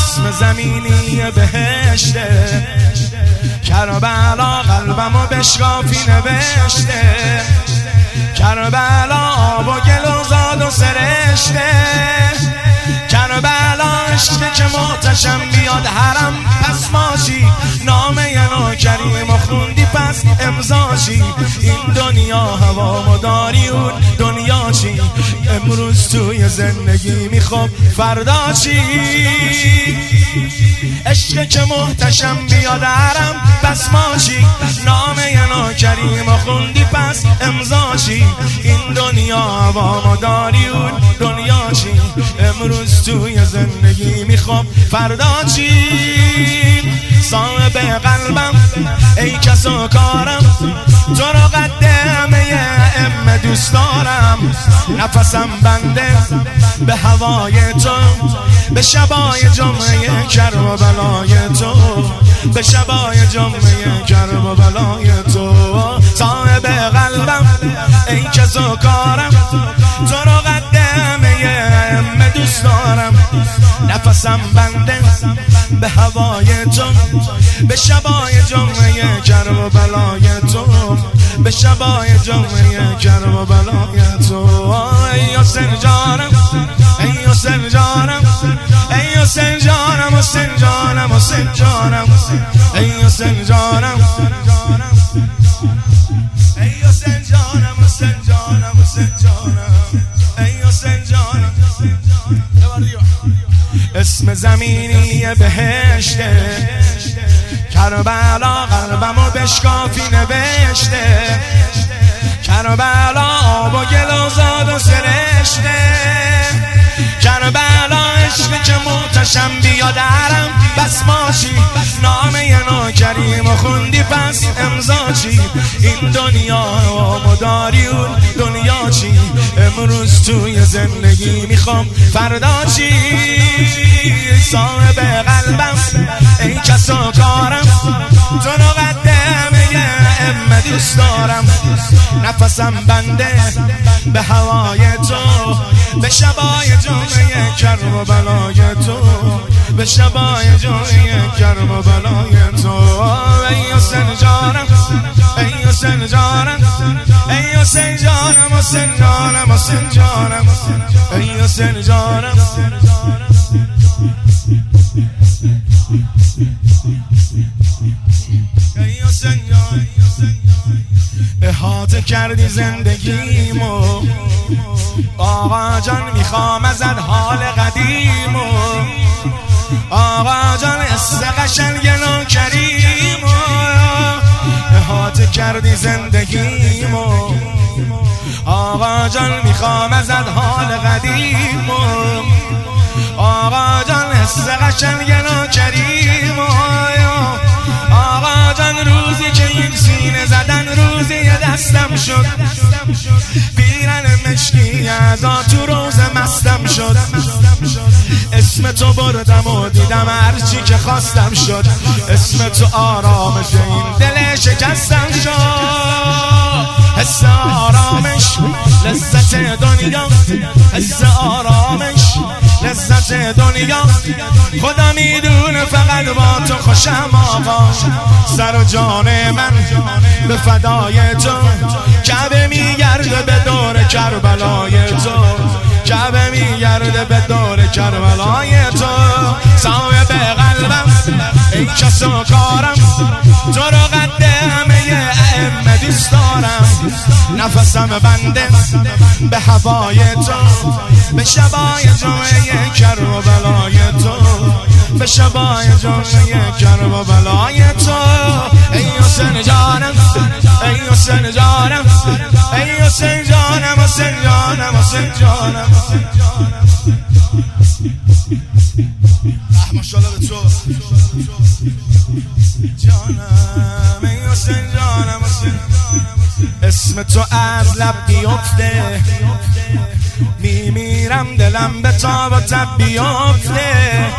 اسم زمینی بهشته، کربلا قلبمو بشکافی نوشته، کربلا آب و گل و زاد و سرشته، کربلا عشقی که محتشم بیاد حرم پس ماشی، نامه نوکریم و خوندی پس امضاشی، این دنیا هوا مداری اون دنیا چی، امروز توی زندگی میخوام فردا چی، عشقی که محتشم بیاد حرم پس ماشی، نامه نوکریم و خوندی پس امضاشی، این دنیا هوا مداری اون دنیا چی، امروز توی زندگی میخوام فردا چی، صاحب قلبم ای کس و کارم، تو رو قدمه ائمه دوست دارم، نفسم بنده به هوای تو، به شبای جمعه کرب و بلای تو، به شبای جمعه کرب و بلای تو، صاحب قلبم ای کس و کارم، تو رو قدمه ائمه دوست دارم، نفسم بنده به هوای تو، به شبای جمعه کرب و بلای تو، به شبای جمعه کرب و بلای تو، ای حسین جانم ای حسین جانم ای حسین جانم حسین جانم حسین جانم ای حسین جانم ای حسین جانم حسین جانم حسین جانم ای حسین جانم. اسم زمینی بهشته، کربلا قلبمو بشکافی نوشته، کربلا آب و گل و زاد و سرشته، کربلا عشقی که محتشم بیاد حرم بس ماشی، نامه نوکریم و خوندی پس امضاشی، این دنیا و مداری اون دنیا چی، امروز توی زندگی میخوام فردا چی، صاحب قلبم ای کس و کارم، تو رو قدمه ائمه دوست دارم، نفسم بنده به هوای تو، به شبای جمعه کرب و بلای تو، به شبای جمعه کرب و بلای تو، ای حسین جانم ای حسین جانم ای حسین جانم حسین جانم حسین جانم ای حسین جانم. احاطه کردی زندگیمو آقا جان، میخوام ازت حال قدیمو آقا جان، حس قشنگ نوکریمو، احاطه کردی زندگیمو آقا جان، میخوام ازت حال قدیمو آقا جان، حس قشنگ نوکریمو آقا جان، روزی که این سینه زدن روزی دستم شد، پیرن مشکی ازا تو روز مستم شد، اسم تو بردم و دیدم هرچی که خواستم شد، اسم تو آرامش این دل شکستم شد، حس آرامش لذت دنیا، حس آرامش لذت دنیا، خدا میدونه فقط با تو خوشم آقا، سر و جان من به فدای تو، کعبه میگرده به دور کربلای تو، کعبه میگرده به دور کربلای تو، صاحب قلبم ای کس و کارم، تو رو قدمه ائمه دوست دارم، نفسم بنده به هوای تو، به شبای جمعه کرب و بلای تو، به شبای جمعه کرب و بلای تو، ای حسین جانم ای حسین جانم ای حسین جانم حسین جانم حسین جانم. ماشاءالله به تو جانم ای حسین جانم حسین، اسم تو از لب بیفته، میمیرم دلم به تاب و تب بیفته،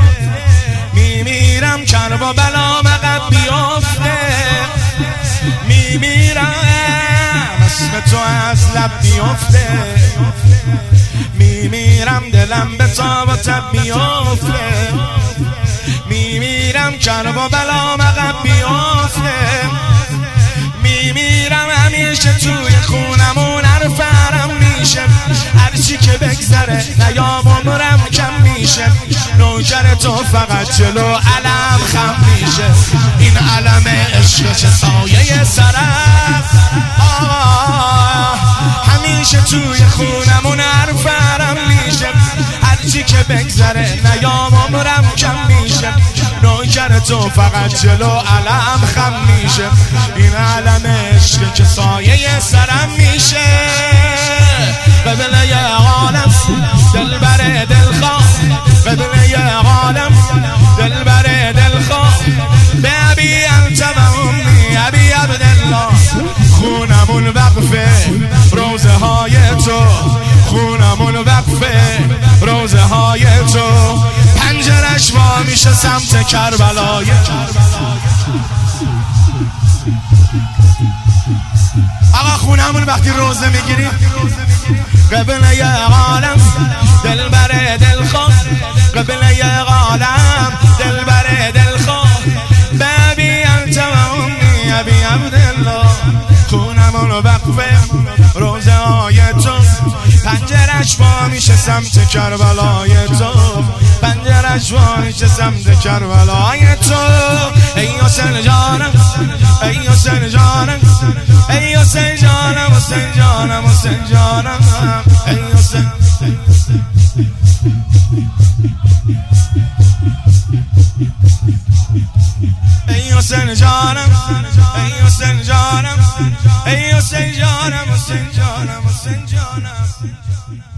میمیرم کرب و بلام عقب بیفته، میمیرم اسم تو از لب بیفته، میمیرم دلم به تاب و تب بیفته، کرب و بلا مقب بیافته میمیرم همیشه توی خونمون حرفرم میشه هرچی که بگذره نیام عمرم کم میشه نوکر تو فقط جلو علم خم میشه این علم عشق چه سایه سرم همیشه توی خونمون حرفرم میشه هرچی که بگذره نیام عمرم کم میشه نوکر تو فقط جلو علم خم میشه این علم عشق که سایه سرم میشه ببین یه عالم دلبر دلخواه ببین یه عالم دلبر دلخواه به ابی انت و امی ابی عبدالله خونمون وقفه روزه های تو خونمون وقفه روزه های تو پنجرش وا میشه سمت کربلای آقا خونمون وقتی روزه میگیریم قبل یه عالم دلبر دلخواه قبل یه عالم دلبر دلخواه بابی انت و امی ابی عبدالله خونمون وقفه روزه های تو پنجرش وا میشه سمت کربلای تو پنجرش وا میشه سمت کربلای تو ای حسین جانم ای حسین جانم ای حسین جانم حسین جانم حسین جانم ای حسین ای حسین جانم ای حسین جانم ای حسین جانم حسین جانم حسین جانم